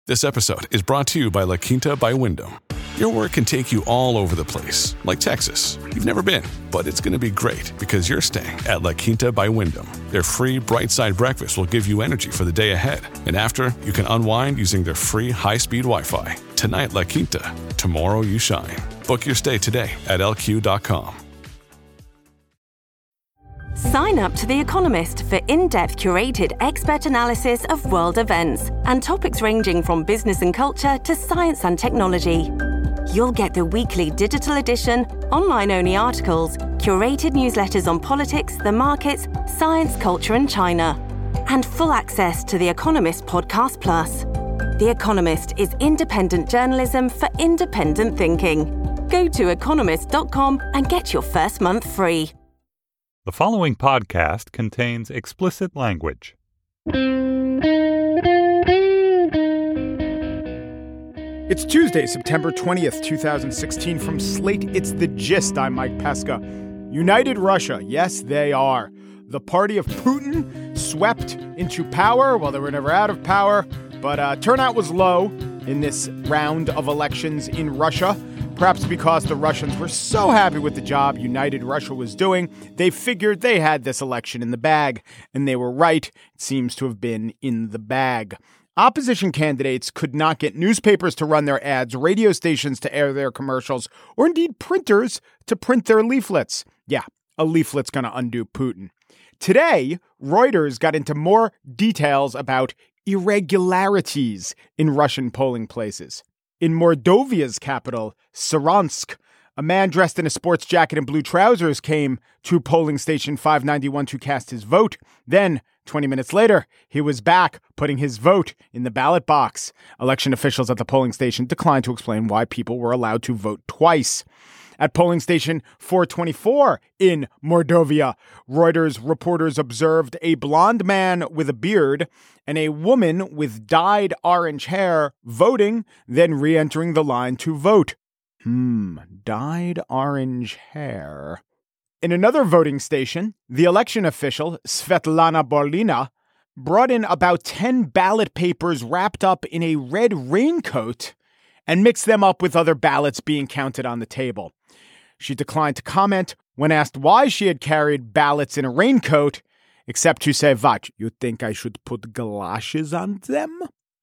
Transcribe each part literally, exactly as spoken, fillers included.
This episode is brought to you by La Quinta by Wyndham. Your work can take you all over the place, like Texas. You've never been, but it's going to be great because you're staying at La Quinta by Wyndham. Their free Bright Side breakfast will give you energy for the day ahead. And after, you can unwind using their free high-speed Wi-Fi. Tonight, La Quinta. Tomorrow, you shine. Book your stay today at L Q dot com. Sign up to The Economist for in-depth curated expert analysis of world events and topics ranging from business and culture to science and technology. You'll get the weekly digital edition, online-only articles, curated newsletters on politics, the markets, science, culture and China, and full access to The Economist Podcast Plus. The Economist is independent journalism for independent thinking. Go to economist dot com and get your first month free. The following podcast contains explicit language. It's Tuesday, September twentieth, twenty sixteen. From Slate, it's The Gist. I'm Mike Pesca. United Russia, yes, they are. The party of Putin swept into power. Well, they were never out of power, but uh, turnout was low in this round of elections in Russia. Perhaps because the Russians were so happy with the job United Russia was doing, they figured they had this election in the bag. And they were right. It seems to have been in the bag. Opposition candidates could not get newspapers to run their ads, radio stations to air their commercials, or indeed printers to print their leaflets. Yeah, a leaflet's going to undo Putin. Today, Reuters got into more details about irregularities in Russian polling places. In Mordovia's capital, Saransk, a man dressed in a sports jacket and blue trousers came to polling station five ninety-one to cast his vote. Then, twenty minutes later, he was back putting his vote in the ballot box. Election officials at the polling station declined to explain why people were allowed to vote twice. At polling station four twenty-four in Mordovia, Reuters reporters observed a blonde man with a beard and a woman with dyed orange hair voting, then re-entering the line to vote. Hmm, dyed orange hair. In another voting station, the election official, Svetlana Borlina, brought in about ten ballot papers wrapped up in a red raincoat and mixed them up with other ballots being counted on the table. She declined to comment when asked why she had carried ballots in a raincoat, except to say, "What, you think I should put galoshes on them?"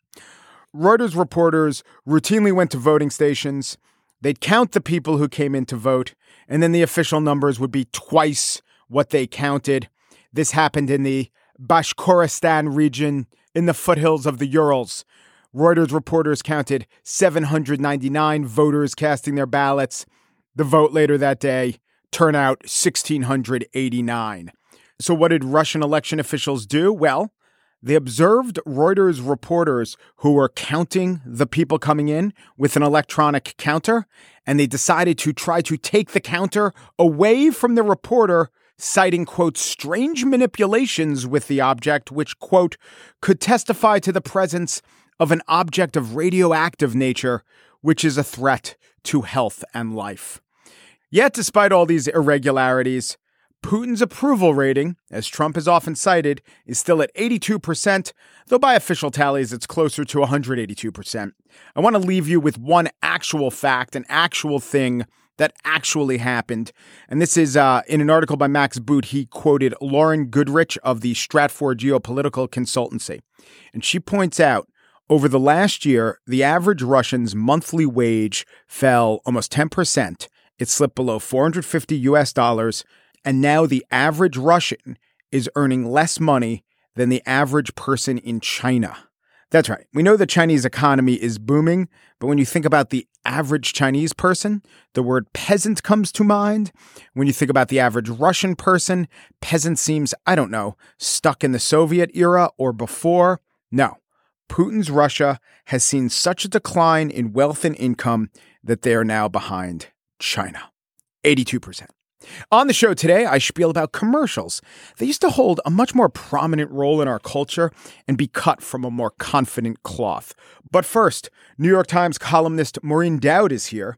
Reuters reporters routinely went to voting stations. They'd count the people who came in to vote, and then the official numbers would be twice what they counted. This happened in the Bashkortostan region in the foothills of the Urals. Reuters reporters counted seven hundred ninety-nine voters casting their ballots. The vote later that day, turnout one thousand six hundred eighty-nine. So what did Russian election officials do? Well, they observed Reuters reporters who were counting the people coming in with an electronic counter, and they decided to try to take the counter away from the reporter, citing, quote, strange manipulations with the object, which, quote, could testify to the presence of an object of radioactive nature, which is a threat to health and life. Yet, despite all these irregularities, Putin's approval rating, as Trump is often cited, is still at eighty-two percent, though by official tallies it's closer to one hundred eighty-two percent. I want to leave you with one actual fact, an actual thing that actually happened. And this is uh, in an article by Max Boot. He quoted Lauren Goodrich of the Stratfor Geopolitical Consultancy. And she points out, over the last year, the average Russian's monthly wage fell almost ten percent. It slipped below four hundred fifty U S dollars. And now the average Russian is earning less money than the average person in China. That's right. We know the Chinese economy is booming, but when you think about the average Chinese person, the word peasant comes to mind. When you think about the average Russian person, peasant seems, I don't know, stuck in the Soviet era or before. No. Putin's Russia has seen such a decline in wealth and income that they are now behind China. eighty-two percent. On the show today, I spiel about commercials. They used to hold a much more prominent role in our culture and be cut from a more confident cloth. But first, New York Times columnist Maureen Dowd is here.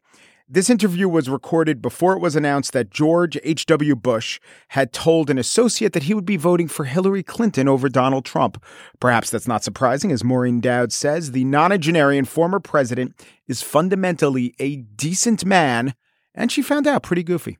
This interview was recorded before it was announced that George H W. Bush had told an associate that he would be voting for Hillary Clinton over Donald Trump. Perhaps that's not surprising. As Maureen Dowd says, the nonagenarian former president is fundamentally a decent man, and she found out pretty goofy.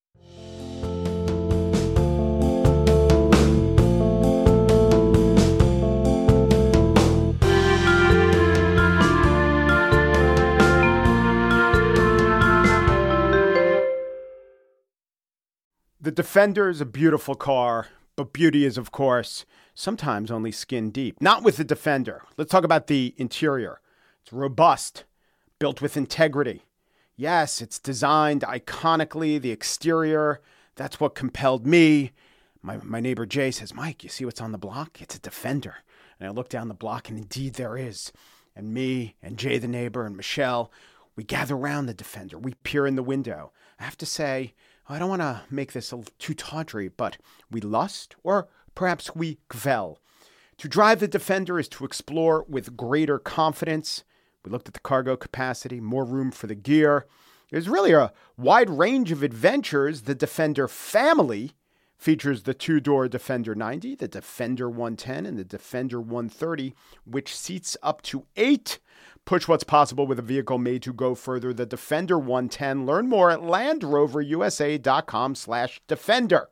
The Defender is a beautiful car, but beauty is, of course, sometimes only skin deep. Not with the Defender. Let's talk about the interior. It's robust, built with integrity. Yes, it's designed iconically. The exterior, that's what compelled me. My, my neighbor Jay says, Mike, you see what's on the block? It's a Defender. And I look down the block, and indeed there is. And me and Jay the neighbor and Michelle, we gather around the Defender. We peer in the window. I have to say, I don't want to make this too tawdry, but we lust, or perhaps we gvel. To drive the Defender is to explore with greater confidence. We looked at the cargo capacity, more room for the gear. There's really a wide range of adventures. The Defender family features the two-door Defender ninety, the Defender one ten, and the Defender one thirty, which seats up to eight. Push what's possible with a vehicle made to go further. The Defender one ten. Learn more at LandRoverUSA.com slash Defender.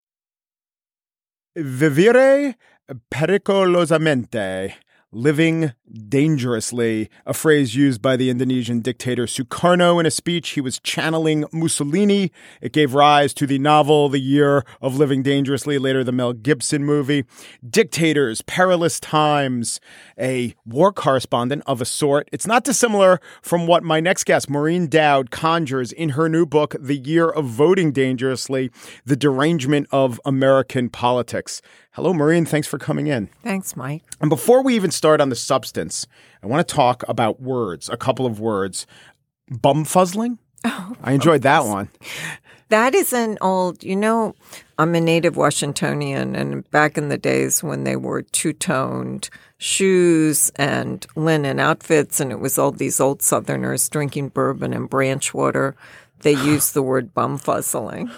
Vivere pericolosamente. Living dangerously, a phrase used by the Indonesian dictator Sukarno in a speech. He was channeling Mussolini. It gave rise to the novel The Year of Living Dangerously, later the Mel Gibson movie. Dictators, perilous times, a war correspondent of a sort. It's not dissimilar from what my next guest, Maureen Dowd, conjures in her new book, The Year of Voting Dangerously, The Derangement of American Politics. Hello, Maureen. Thanks for coming in. Thanks, Mike. And before we even start on the substance, I want to talk about words, a couple of words. Bumfuzzling? Oh, I enjoyed that one. That is an old, you know, I'm a native Washingtonian, and back in the days when they wore two-toned shoes and linen outfits, and it was all these old Southerners drinking bourbon and branch water, they used the word bumfuzzling.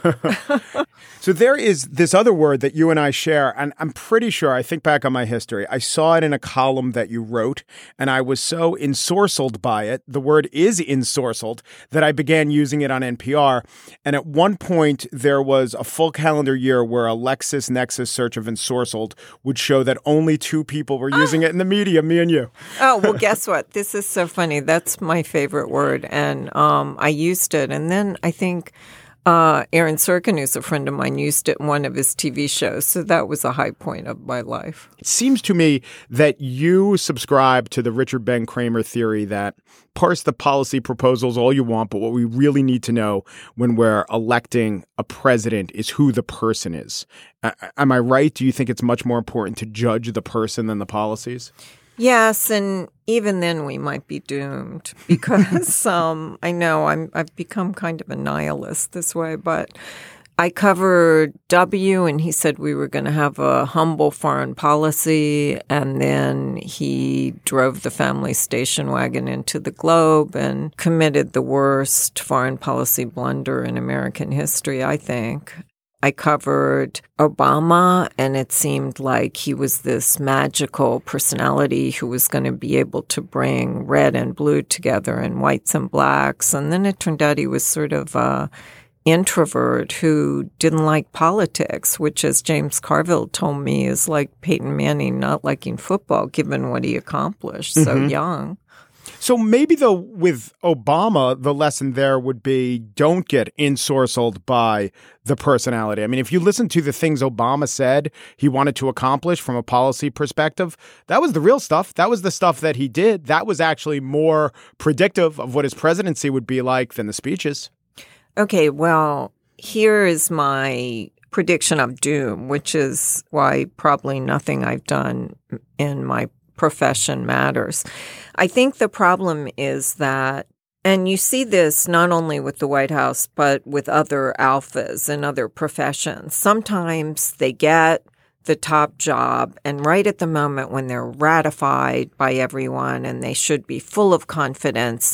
So there is this other word that you and I share, and I'm pretty sure, I think back on my history, I saw it in a column that you wrote, and I was so ensorcelled by it, the word is ensorcelled, that I began using it on N P R. And at one point, there was a full calendar year where a LexisNexis search of ensorcelled would show that only two people were using it in the media, me and you. Oh, well, guess what? This is so funny. That's my favorite word, and um, I used it, and then I think uh, Aaron Sorkin, who's a friend of mine, used it in one of his T V shows. So that was a high point of my life. It seems to me that you subscribe to the Richard Ben Cramer theory that parse the policy proposals all you want, but what we really need to know when we're electing a president is who the person is. Uh, am I right? Do you think it's much more important to judge the person than the policies? Yes, and even then we might be doomed because um, I know I'm, I've become kind of a nihilist this way, but I covered W, and he said we were going to have a humble foreign policy, and then he drove the family station wagon into the Globe and committed the worst foreign policy blunder in American history, I think. I covered Obama, and it seemed like he was this magical personality who was going to be able to bring red and blue together and whites and blacks. And then it turned out he was sort of a introvert who didn't like politics, which, as James Carville told me, is like Peyton Manning not liking football, given what he accomplished so mm-hmm. young. So maybe, though, with Obama, the lesson there would be don't get ensorcelled by the personality. I mean, if you listen to the things Obama said he wanted to accomplish from a policy perspective, that was the real stuff. That was the stuff that he did. That was actually more predictive of what his presidency would be like than the speeches. Okay, well, here is my prediction of doom, which is why probably nothing I've done in my profession matters. I think the problem is that, and you see this not only with the White House, but with other alphas and other professions. Sometimes they get the top job, and right at the moment when they're ratified by everyone and they should be full of confidence,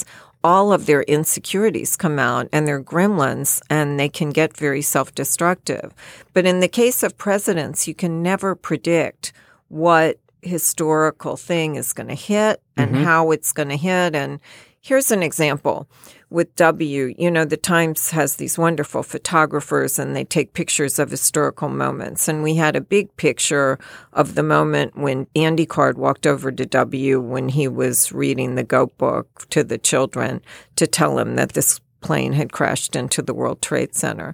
all of their insecurities come out and their gremlins, and they can get very self-destructive. But in the case of presidents, you can never predict what historical thing is going to hit and mm-hmm. how it's going to hit. And here's an example. With W, you know, the Times has these wonderful photographers and they take pictures of historical moments. And we had a big picture of the moment when Andy Card walked over to W when he was reading the Goat Book to the children to tell him that this plane had crashed into the World Trade Center.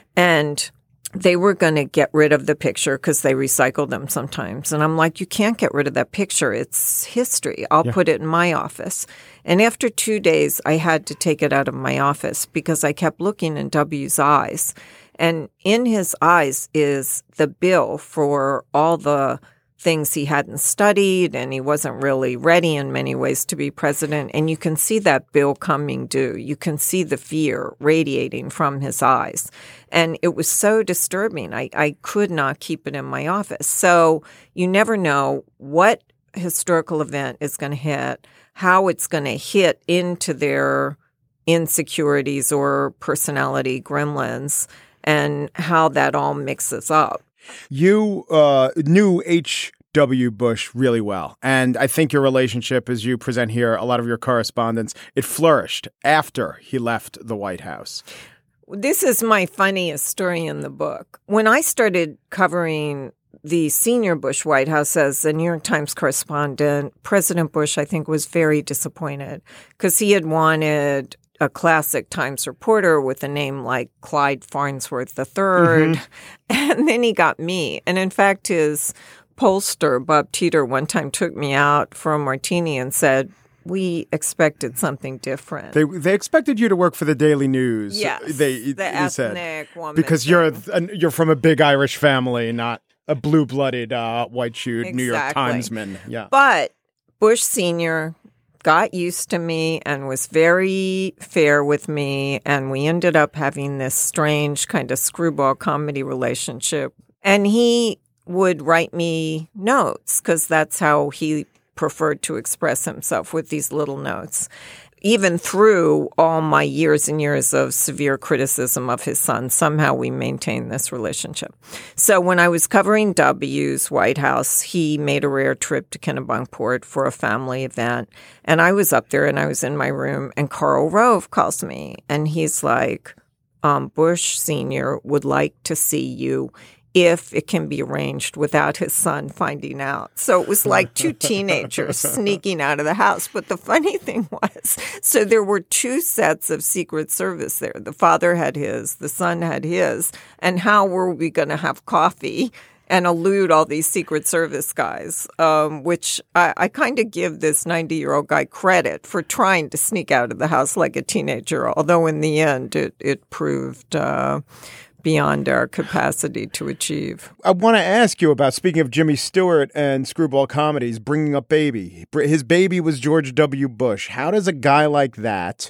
And they were going to get rid of the picture because they recycle them sometimes. And I'm like, you can't get rid of that picture. It's history. I'll yeah. put it in my office. And after two days, I had to take it out of my office because I kept looking in W's eyes. And in his eyes is the bill for all the things he hadn't studied, and he wasn't really ready in many ways to be president. And you can see that bill coming due. You can see the fear radiating from his eyes. And it was so disturbing. I, I could not keep it in my office. So you never know what historical event is going to hit, how it's going to hit into their insecurities or personality gremlins, and how that all mixes up. You uh, knew H W. Bush really well, and I think your relationship, as you present here, a lot of your correspondence, it flourished after he left the White House. This is my funniest story in the book. When I started covering the senior Bush White House as a New York Times correspondent, President Bush, I think, was very disappointed because he had wanted a classic Times reporter with a name like Clyde Farnsworth the third, mm-hmm. and then he got me. And in fact, his pollster, Bob Teeter, one time took me out for a martini and said, we expected something different. They they expected you to work for the Daily News. Yes, they, the ethnic said, woman. Because thing. you're a, you're from a big Irish family, not a blue-blooded, uh, white-shoed exactly. New York Timesman. Yeah. But Bush Senior got used to me and was very fair with me, and we ended up having this strange kind of screwball comedy relationship. And he would write me notes because that's how he preferred to express himself, with these little notes. Even through all my years and years of severe criticism of his son, somehow we maintained this relationship. So when I was covering W's White House, he made a rare trip to Kennebunkport for a family event. And I was up there and I was in my room, and Karl Rove calls me and he's like, um, Bush Senior would like to see you if it can be arranged without his son finding out. So it was like two teenagers sneaking out of the house. But the funny thing was, so there were two sets of Secret Service there. The father had his, the son had his. And how were we going to have coffee and elude all these Secret Service guys, um, which I, I kind of give this ninety-year-old guy credit for trying to sneak out of the house like a teenager, although in the end it, it proved uh, beyond our capacity to achieve. I want to ask you about, speaking of Jimmy Stewart and screwball comedies, Bringing Up Baby. His baby was George W. Bush. How does a guy like that,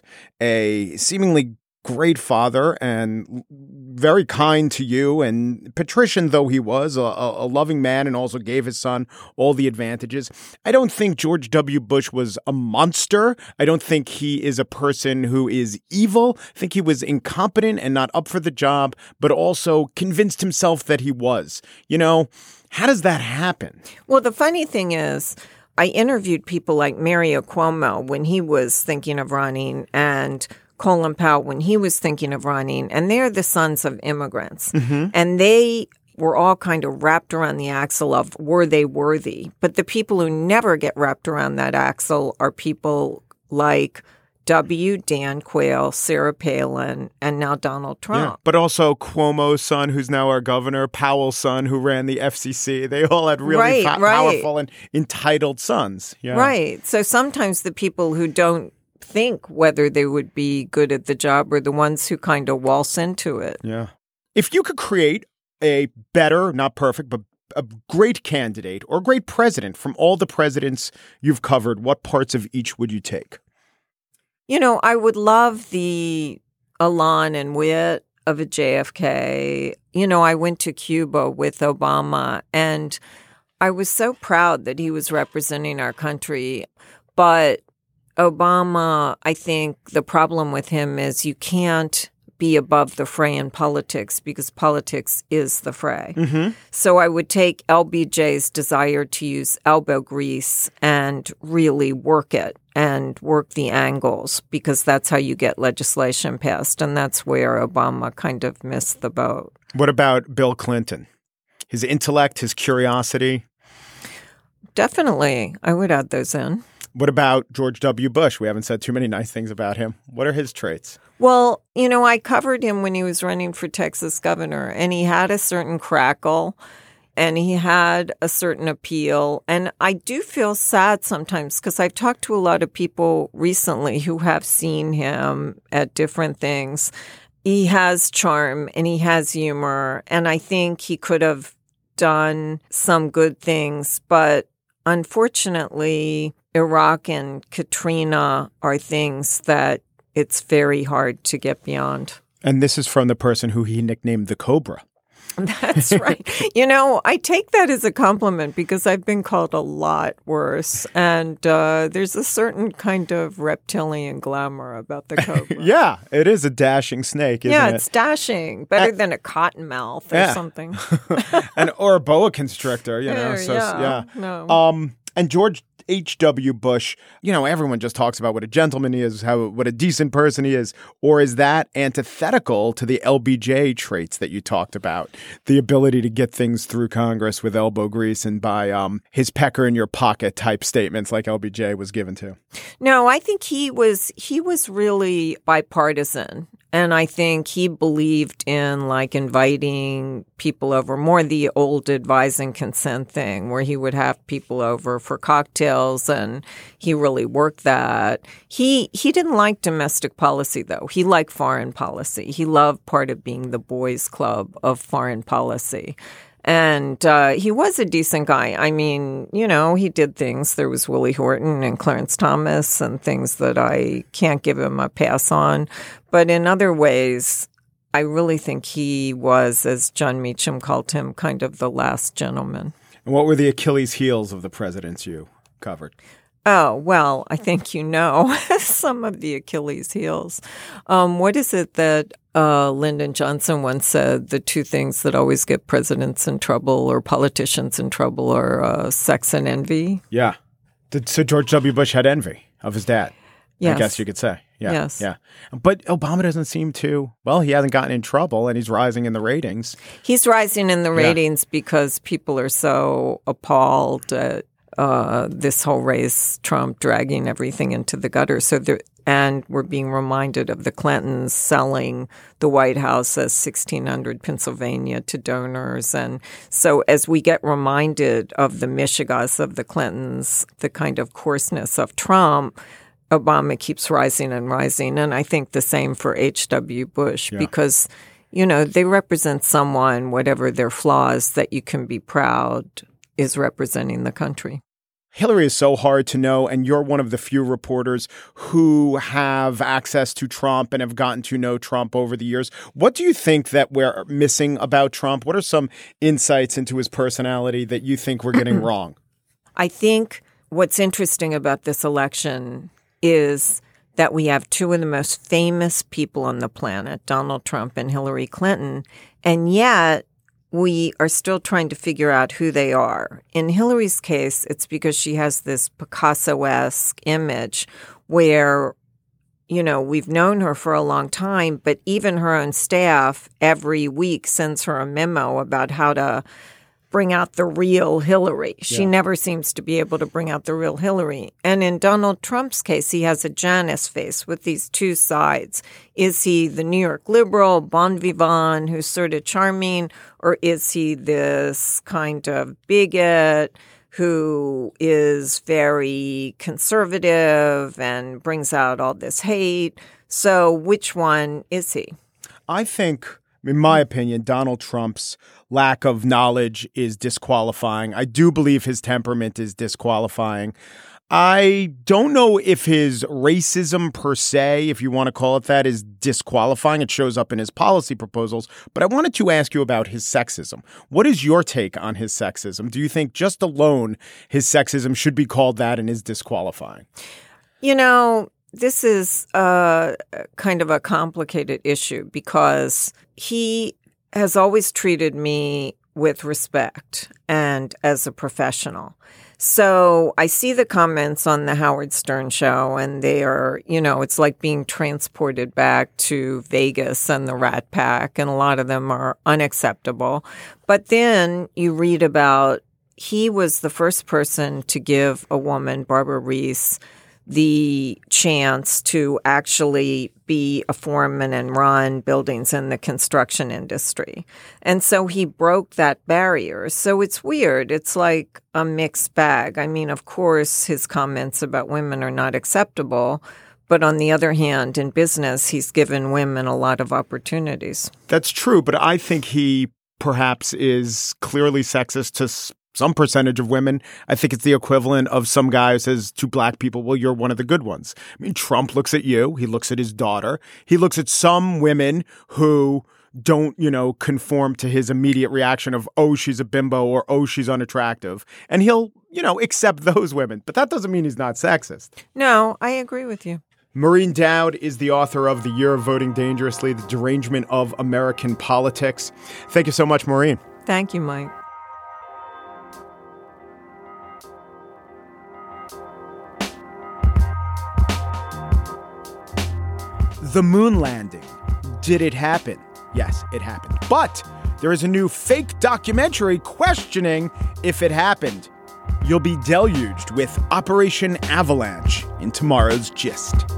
a seemingly great father and very kind to you, and patrician though he was, a, a loving man, and also gave his son all the advantages. I don't think George W. Bush was a monster. I don't think he is a person who is evil. I think he was incompetent and not up for the job, but also convinced himself that he was. You know, how does that happen? Well, the funny thing is, I interviewed people like Mario Cuomo when he was thinking of running, and Colin Powell when he was thinking of running, and they're the sons of immigrants. Mm-hmm. And they were all kind of wrapped around the axle of, were they worthy? But the people who never get wrapped around that axle are people like W, Dan Quayle, Sarah Palin, and now Donald Trump. Yeah, but also Cuomo's son, who's now our governor, Powell's son, who ran the F C C. They all had really right, po- right. powerful and entitled sons. Yeah. Right. So sometimes the people who don't think whether they would be good at the job are the ones who kind of waltz into it. Yeah. If you could create a better, not perfect, but a great candidate or great president from all the presidents you've covered, what parts of each would you take? You know, I would love the elan and wit of a J F K. You know, I went to Cuba with Obama, and I was so proud that he was representing our country, but Obama, I think the problem with him is you can't be above the fray in politics because politics is the fray. Mm-hmm. So I would take L B J's desire to use elbow grease and really work it and work the angles because that's how you get legislation passed. And that's where Obama kind of missed the boat. What about Bill Clinton? His intellect, his curiosity? Definitely. I would add those in. What about George W. Bush? We haven't said too many nice things about him. What are his traits? Well, you know, I covered him when he was running for Texas governor, and he had a certain crackle, and he had a certain appeal. And I do feel sad sometimes because I've talked to a lot of people recently who have seen him at different things. He has charm and he has humor, and I think he could have done some good things, but unfortunately, Iraq and Katrina are things that it's very hard to get beyond. And this is from the person who he nicknamed the Cobra. That's right. You know, I take that as a compliment because I've been called a lot worse. And uh, there's a certain kind of reptilian glamour about the Cobra. Yeah, it is a dashing snake, isn't yeah, it? Yeah, it's dashing. Better uh, than a cottonmouth or yeah. something. and Or a boa constrictor, you know. There, so, yeah, yeah. No. Um, and George H W. Bush, you know, everyone just talks about what a gentleman he is, how what a decent person he is. Or is that antithetical to the L B J traits that you talked about? The ability to get things through Congress with elbow grease and by um, his pecker in your pocket type statements like L B J was given to. No, I think he was he was really bipartisan. And I think he believed in like inviting people over, more the old advise and consent thing where he would have people over for cocktails, and he really worked that. He he didn't like domestic policy, though. He liked foreign policy. He loved part of being the boys' club of foreign policy. And uh, he was a decent guy. I mean, you know, he did things. There was Willie Horton and Clarence Thomas and things that I can't give him a pass on. But in other ways, I really think he was, as John Meacham called him, kind of the last gentleman. And what were the Achilles heels of the presidents you covered? Oh, well, I think you know some of the Achilles heels. Um, what is it that uh, Lyndon Johnson once said? The two things that always get presidents in trouble or politicians in trouble are uh, sex and envy. Yeah. Did, so George W. Bush had envy of his dad, yes. I guess you could say. Yeah, yes. Yeah. But Obama doesn't seem to, well, he hasn't gotten in trouble and he's rising in the ratings. He's rising in the Yeah. ratings because people are so appalled at Uh, this whole race, Trump dragging everything into the gutter. So, there, and we're being reminded of the Clintons selling the White House as sixteen hundred Pennsylvania to donors. And so as we get reminded of the mishigas of the Clintons, the kind of coarseness of Trump, Obama keeps rising and rising. And I think the same for H W. Bush, Yeah. because, you know, they represent someone, whatever their flaws, that you can be proud is representing the country. Hillary is so hard to know, and you're one of the few reporters who have access to Trump and have gotten to know Trump over the years. What do you think that we're missing about Trump? What are some insights into his personality that you think we're getting wrong? I think what's interesting about this election is that we have two of the most famous people on the planet, Donald Trump and Hillary Clinton, and yet we are still trying to figure out who they are. In Hillary's case, it's because she has this Picasso-esque image where, you know, we've known her for a long time, but even her own staff every week sends her a memo about how to bring out the real Hillary. She Yeah. never seems to be able to bring out the real Hillary. And in Donald Trump's case, he has a Janus face with these two sides. Is he the New York liberal, bon vivant, who's sort of charming, or is he this kind of bigot who is very conservative and brings out all this hate? So which one is he? I think, in my opinion, Donald Trump's lack of knowledge is disqualifying. I do believe his temperament is disqualifying. I don't know if his racism per se, if you want to call it that, is disqualifying. It shows up in his policy proposals. But I wanted to ask you about his sexism. What is your take on his sexism? Do you think just alone his sexism should be called that and is disqualifying? You know, this is uh, kind of a complicated issue because he has always treated me with respect and as a professional. So I see the comments on the Howard Stern show, and they are, you know, it's like being transported back to Vegas and the Rat Pack, and a lot of them are unacceptable. But then you read about he was the first person to give a woman, Barbara Reese, the chance to actually be a foreman and run buildings in the construction industry. And so he broke that barrier. So it's weird. It's like a mixed bag. I mean, of course, his comments about women are not acceptable. But on the other hand, in business, he's given women a lot of opportunities. That's true. But I think he perhaps is clearly sexist to some percentage of women. I think it's the equivalent of some guy who says to black people, well, you're one of the good ones. I mean, Trump looks at you. He looks at his daughter. He looks at some women who don't, you know, conform to his immediate reaction of, oh, she's a bimbo or, oh, she's unattractive. And he'll, you know, accept those women. But that doesn't mean he's not sexist. No, I agree with you. Maureen Dowd is the author of The Year of Voting Dangerously, The Derangement of American Politics. Thank you so much, Maureen. Thank you, Mike. The moon landing. Did it happen? Yes, it happened. But there is a new fake documentary questioning if it happened. You'll be deluged with Operation Avalanche in tomorrow's Gist.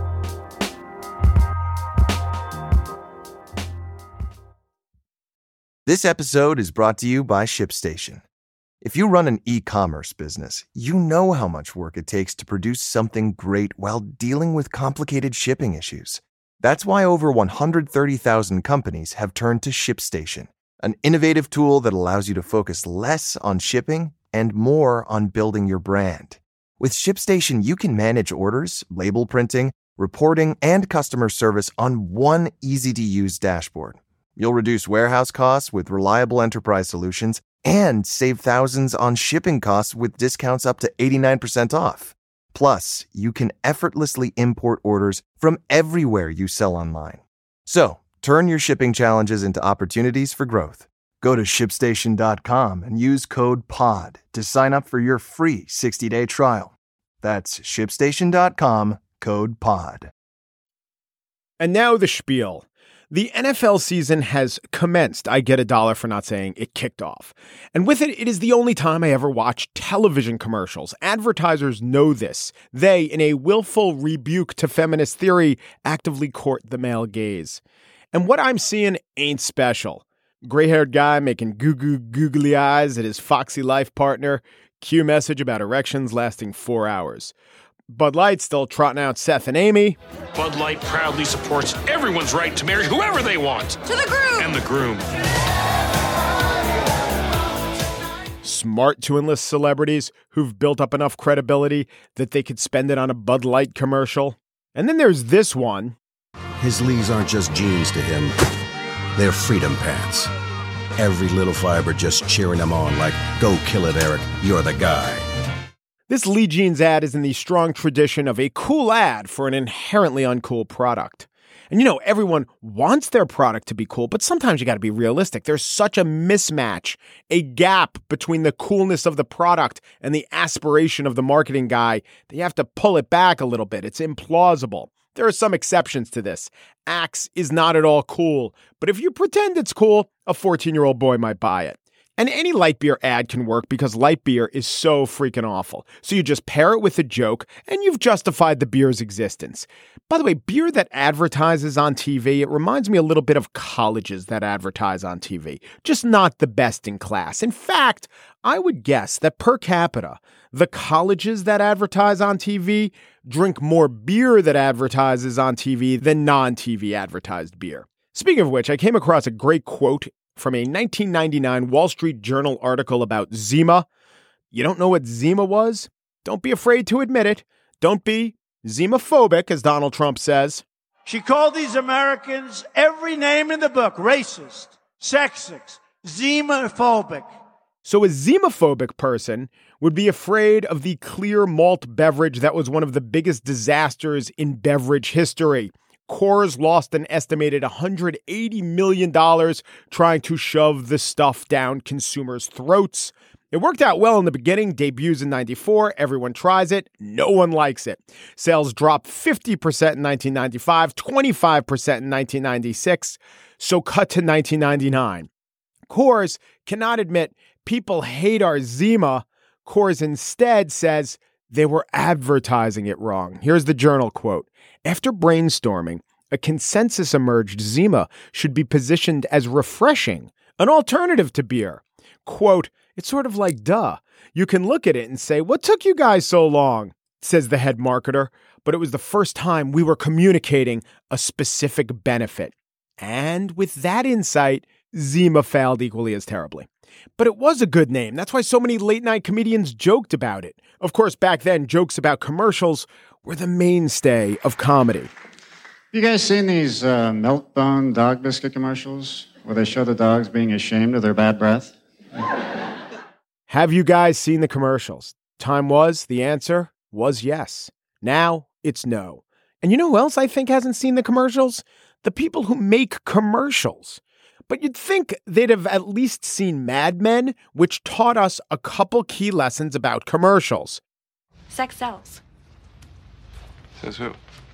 This episode is brought to you by ShipStation. If you run an e-commerce business, you know how much work it takes to produce something great while dealing with complicated shipping issues. That's why over one hundred thirty thousand companies have turned to ShipStation, an innovative tool that allows you to focus less on shipping and more on building your brand. With ShipStation, you can manage orders, label printing, reporting, and customer service on one easy-to-use dashboard. You'll reduce warehouse costs with reliable enterprise solutions and save thousands on shipping costs with discounts up to eighty-nine percent off. Plus, you can effortlessly import orders from everywhere you sell online. So, turn your shipping challenges into opportunities for growth. Go to ship station dot com and use code P O D to sign up for your free sixty-day trial. That's ship station dot com, code P O D. And now the spiel. The N F L season has commenced. I get a dollar for not saying it kicked off. And with it, it is the only time I ever watch television commercials. Advertisers know this. They, in a willful rebuke to feminist theory, actively court the male gaze. And what I'm seeing ain't special. Gray-haired guy making goo-goo googly eyes at his foxy life partner. Cue message about erections lasting four hours. Bud Light still trotting out Seth and Amy. Bud Light proudly supports everyone's right to marry whoever they want. To the groom! And the groom. Smart to enlist celebrities who've built up enough credibility that they could spend it on a Bud Light commercial. And then there's this one. His Lees aren't just jeans to him. They're freedom pants. Every little fiber just cheering him on like, go kill it, Eric, you're the guy. This Lee Jeans ad is in the strong tradition of a cool ad for an inherently uncool product. And you know, everyone wants their product to be cool, but sometimes you got to be realistic. There's such a mismatch, a gap between the coolness of the product and the aspiration of the marketing guy that you have to pull it back a little bit. It's implausible. There are some exceptions to this. Axe is not at all cool, but if you pretend it's cool, a fourteen-year-old boy might buy it. And any light beer ad can work because light beer is so freaking awful. So you just pair it with a joke and you've justified the beer's existence. By the way, beer that advertises on T V, it reminds me a little bit of colleges that advertise on T V. Just not the best in class. In fact, I would guess that per capita, the colleges that advertise on T V drink more beer that advertises on T V than non-T V advertised beer. Speaking of which, I came across a great quote from a nineteen ninety-nine Wall Street Journal article about Zima. You don't know what Zima was? Don't be afraid to admit it. Don't be Zimaphobic, as Donald Trump says. She called these Americans every name in the book: racist, sexist, Zimaphobic. So a Zimaphobic person would be afraid of the clear malt beverage that was one of the biggest disasters in beverage history. Coors lost an estimated one hundred eighty million dollars trying to shove the stuff down consumers' throats. It worked out well in the beginning, debuts in ninety-four, everyone tries it, no one likes it. Sales dropped fifty percent in nineteen ninety-five, twenty-five percent in nineteen ninety-six, so cut to nineteen ninety-nine. Coors cannot admit people hate our Zima. Coors instead says they were advertising it wrong. Here's the Journal quote. After brainstorming, a consensus emerged Zima should be positioned as refreshing, an alternative to beer. Quote, it's sort of like, duh. You can look at it and say, what took you guys so long? Says the head marketer. But it was the first time we were communicating a specific benefit. And with that insight, Zima failed equally as terribly. But it was a good name. That's why so many late-night comedians joked about it. Of course, back then, jokes about commercials were the mainstay of comedy. You guys seen these uh, Milk-Bone dog biscuit commercials where they show the dogs being ashamed of their bad breath? Have you guys seen the commercials? Time was, the answer was yes. Now, it's no. And you know who else I think hasn't seen the commercials? The people who make commercials. But you'd think they'd have at least seen Mad Men, which taught us a couple key lessons about commercials. Sex sells. Says who?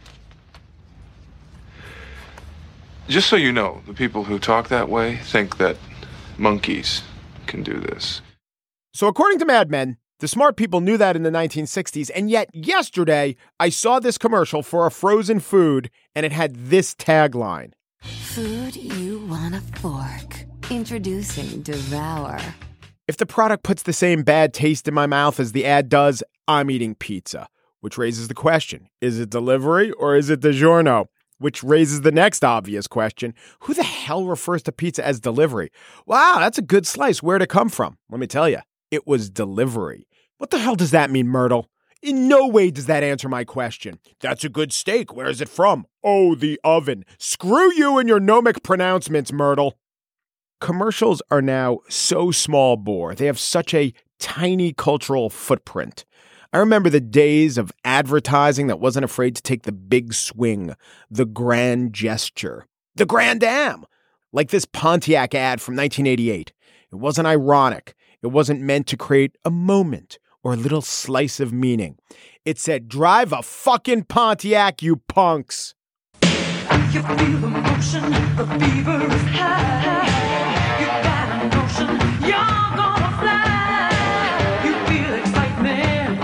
Just so you know, the people who talk that way think that monkeys can do this. So according to Mad Men, the smart people knew that in the nineteen sixties, and yet yesterday I saw this commercial for a frozen food, and it had this tagline. Food you want a fork. Introducing Devour. If the product puts the same bad taste in my mouth as the ad does, I'm eating pizza. Which raises the question, is it delivery or is it DiGiorno? Which raises the next obvious question, who the hell refers to pizza as delivery? Wow, that's a good slice. Where'd it come from? Let me tell you, it was delivery. What the hell does that mean, Myrtle? In no way does that answer my question. That's a good steak. Where is it from? Oh, the oven. Screw you and your gnomic pronouncements, Myrtle. Commercials are now so small bore. They have such a tiny cultural footprint. I remember the days of advertising that wasn't afraid to take the big swing, the grand gesture, the grand dam, like this Pontiac ad from nineteen eighty-eight. It wasn't ironic. It wasn't meant to create a moment or a little slice of meaning. It said, drive a fucking Pontiac, you punks. You feel the motion, the fever is high. You got a notion, you're gonna fly. You feel excitement,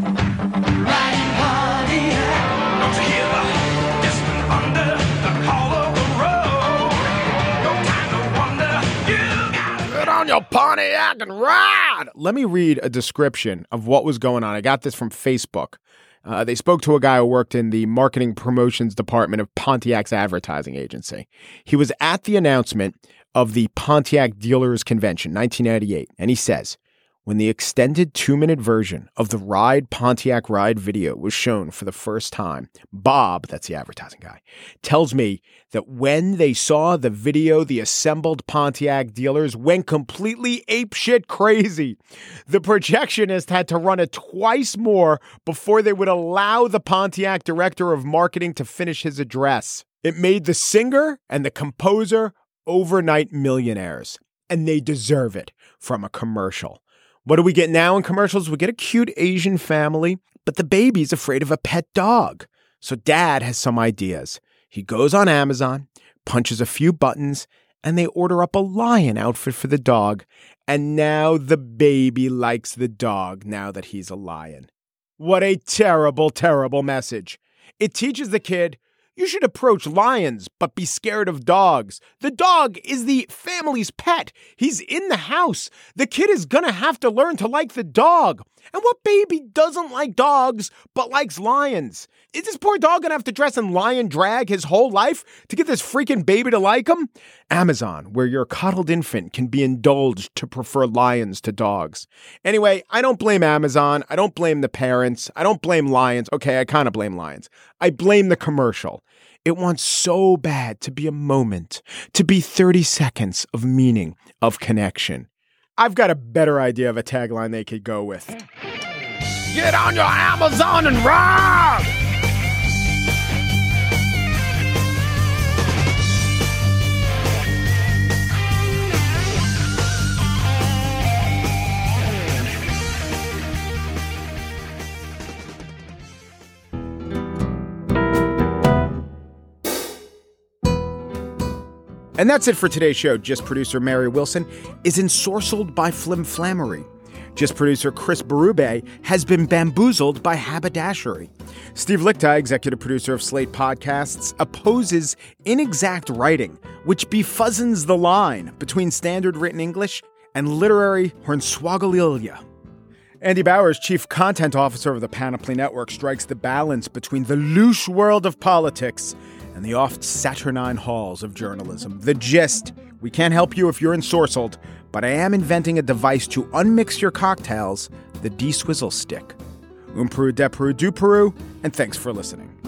riding Pontiac. Don't you hear the distant thunder, the call of the road? No time to wonder, you gotta get on your Pontiac and ride. Let me read a description of what was going on. I got this from Facebook. Uh, they spoke to a guy who worked in the marketing promotions department of Pontiac's advertising agency. He was at the announcement of the Pontiac Dealers Convention, nineteen ninety-eight, and he says, when the extended two-minute version of the Ride Pontiac Ride video was shown for the first time, Bob, that's the advertising guy, tells me that when they saw the video, the assembled Pontiac dealers went completely apeshit crazy. The projectionist had to run it twice more before they would allow the Pontiac director of marketing to finish his address. It made the singer and the composer overnight millionaires, and they deserve it from a commercial. What do we get now in commercials? We get a cute Asian family, but the baby's afraid of a pet dog. So dad has some ideas. He goes on Amazon, punches a few buttons, and they order up a lion outfit for the dog. And now the baby likes the dog now that he's a lion. What a terrible, terrible message. It teaches the kid, you should approach lions, but be scared of dogs. The dog is the family's pet. He's in the house. The kid is going to have to learn to like the dog. And what baby doesn't like dogs, but likes lions? Is this poor dog going to have to dress in lion drag his whole life to get this freaking baby to like him? Amazon, where your coddled infant can be indulged to prefer lions to dogs. Anyway, I don't blame Amazon. I don't blame the parents. I don't blame lions. Okay, I kind of blame lions. I blame the commercial. It wants so bad to be a moment, to be thirty seconds of meaning, of connection. I've got a better idea of a tagline they could go with. Get on your Amazon and rob! And that's it for today's show. Just producer Mary Wilson is ensorcelled by flimflammery. Just producer Chris Berube has been bamboozled by haberdashery. Steve Lichtai, executive producer of Slate Podcasts, opposes inexact writing, which befuzzens the line between standard written English and literary hornswogglilla. Andy Bowers, chief content officer of the Panoply Network, strikes the balance between the loose world of politics and the oft saturnine halls of journalism. The gist: we can't help you if you're ensorcelled, but I am inventing a device to unmix your cocktails, the D-Swizzle Stick. Um Peru, de Peru, du Peru, and thanks for listening.